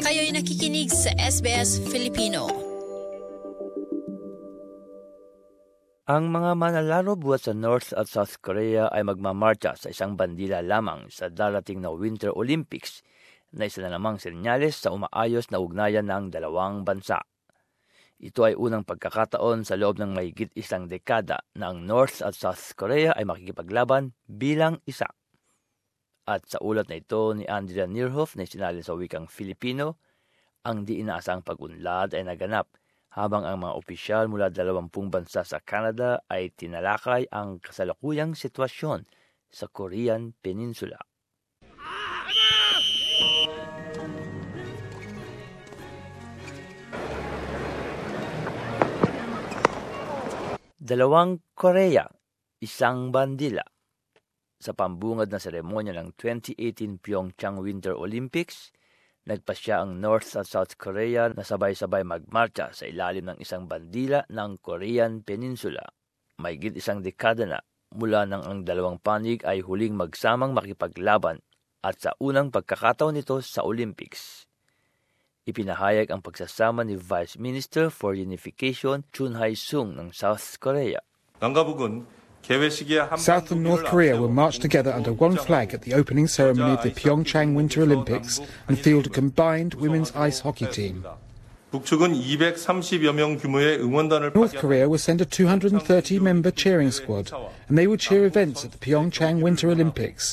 Kayo'y nakikinig sa SBS Filipino. Ang mga manlalaro buhat sa North at South Korea ay magmamarcha sa isang bandila lamang sa darating na Winter Olympics na isa na namang senyales sa umaayos na ugnayan ng dalawang bansa. Ito ay unang pagkakataon sa loob ng mahigit isang dekada na ang North at South Korea ay makikipaglaban bilang isa. At sa ulat na ito ni Andrea Nierhoff na isinalin sa wikang Filipino, ang di inaasang pag-unlad ay naganap habang ang mga opisyal mula 20 bansa sa Canada ay tinalakay ang kasalukuyang sitwasyon sa Korean Peninsula. Dalawang Korea, isang bandila. Sa pambungad na seremonya ng 2018 Pyeongchang Winter Olympics, nagpasya ang North at South Korea na sabay-sabay magmarcha sa ilalim ng isang bandila ng Korean Peninsula. Mahigit isang dekada na mula nang ang dalawang panig ay huling magsamang makipaglaban at sa unang pagkakataon nito sa Olympics. Ipinahayag ang pagsasama ni Vice Minister for Unification Chun Hae-sung ng South Korea. South and North Korea will march together under one flag at the opening ceremony of the Pyeongchang Winter Olympics and field a combined women's ice hockey team. North Korea will send a 230-member cheering squad, and they will cheer events at the Pyeongchang Winter Olympics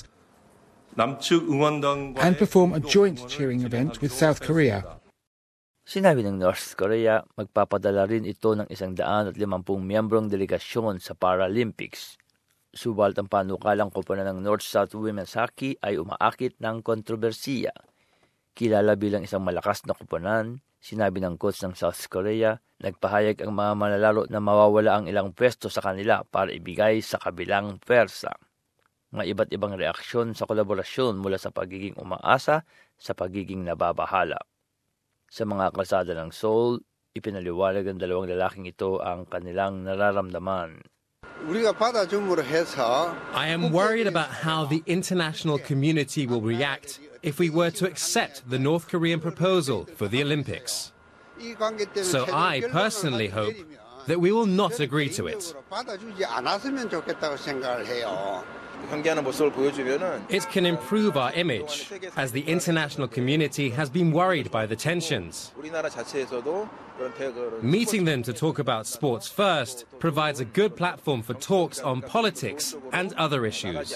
and perform a joint cheering event with South Korea. Sinabi ng North Korea, magpapadala rin ito ng 150 miyembrong delegasyon sa Paralympics. Subalit ang panukalang koponan ng North-South Women's Hockey ay umaakit ng kontrobersiya. Kilala bilang isang malakas na koponan, sinabi ng coach ng South Korea, nagpahayag ang mga manlalaro na mawawala ang ilang pwesto sa kanila para ibigay sa kabilang pwersa. Mga iba't ibang reaksyon sa kolaborasyon mula sa pagiging umaasa sa pagiging nababahala. Sa mga kalsada ng Seoul, ipinaliwanag ng dalawang lalaking ito ang kanilang nararamdaman. I am worried about how the international community will react if we were to accept the North Korean proposal for the Olympics. So I personally hope that we will not agree to it. It can improve our image, as the international community has been worried by the tensions. Meeting them to talk about sports first provides a good platform for talks on politics and other issues.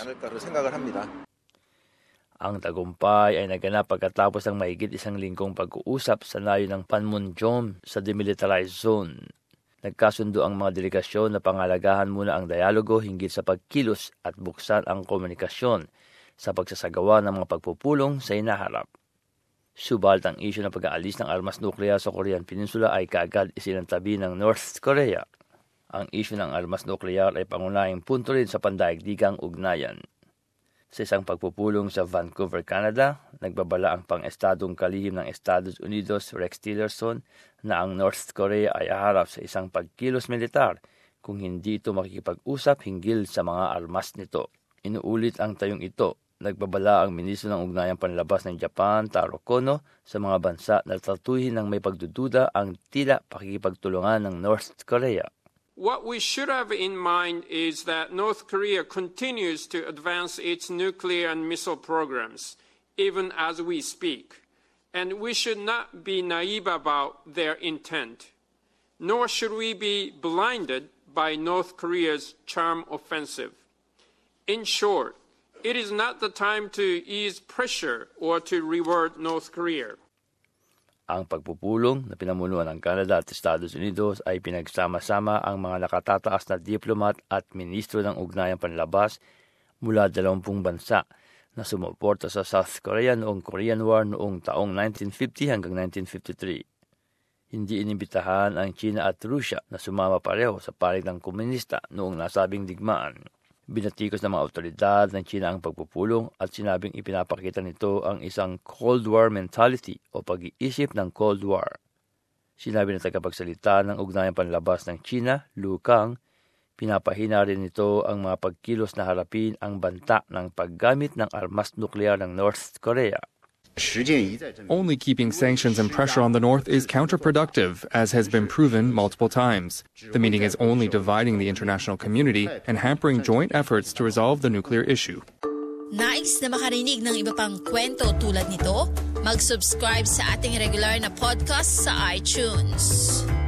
Ang tagumpay ay naganap pagkatapos ng mahigit isang linggong pag-uusap sa layo ng Panmunjom sa demilitarized zone. Nagkasundo ang mga delegasyon na pangalagahan muna ang dialogo hinggil sa pagkilos at buksan ang komunikasyon sa pagsasagawa ng mga pagpupulong sa inaharap. Subalit ang isyu ng pag-aalis ng armas nuklear sa Korean Peninsula ay kaagad isinantabi ng North Korea. Ang isyu ng armas nuklear ay pangunahing punto rin sa pandaigdigang ugnayan. Sa isang pagpupulong sa Vancouver, Canada, nagbabala ang pang-estadong kalihim ng Estados Unidos Rex Tillerson na ang North Korea ay haharap sa isang pagkilos militar kung hindi ito makikipag-usap hinggil sa mga armas nito. Inuulit ang tayong ito. Nagbabala ang Ministro ng Ugnayang Panlabas ng Japan, Taro Kono, sa mga bansa na tratuhin ng may pagdududa ang tila pakikipagtulungan ng North Korea. What we should have in mind is that North Korea continues to advance its nuclear and missile programs, even as we speak. And we should not be naive about their intent, nor should we be blinded by North Korea's charm offensive. In short, it is not the time to ease pressure or to reward North Korea. Ang pagpupulong na pinamunuan ng Canada at Estados Unidos ay pinagsama-sama ang mga nakatataas na diplomat at ministro ng ugnayang panlabas mula 20 bansa na sumuporta sa South Korea noong Korean War noong taong 1950 hanggang 1953. Hindi inimbitahan ang China at Russia na sumama pareho sa panig ng komunista noong nasabing digmaan. Binatikos ng mga awtoridad ng China ang pagpupulong at sinabing ipinapakita nito ang isang Cold War mentality o pag-iisip ng Cold War. Sinabi ng tagapagsalita ng ugnayang panlabas ng China, Lu Kang, pinapahina rin nito ang mga pagkilos na harapin ang banta ng paggamit ng armas nuklear ng North Korea. Only keeping sanctions and pressure on the North is counterproductive, as has been proven multiple times. The meeting is only dividing the international community and hampering joint efforts to resolve the nuclear issue. Nais na makarinig ng iba pang kwento tulad nito? Mag-subscribe sa ating regular na podcast sa iTunes.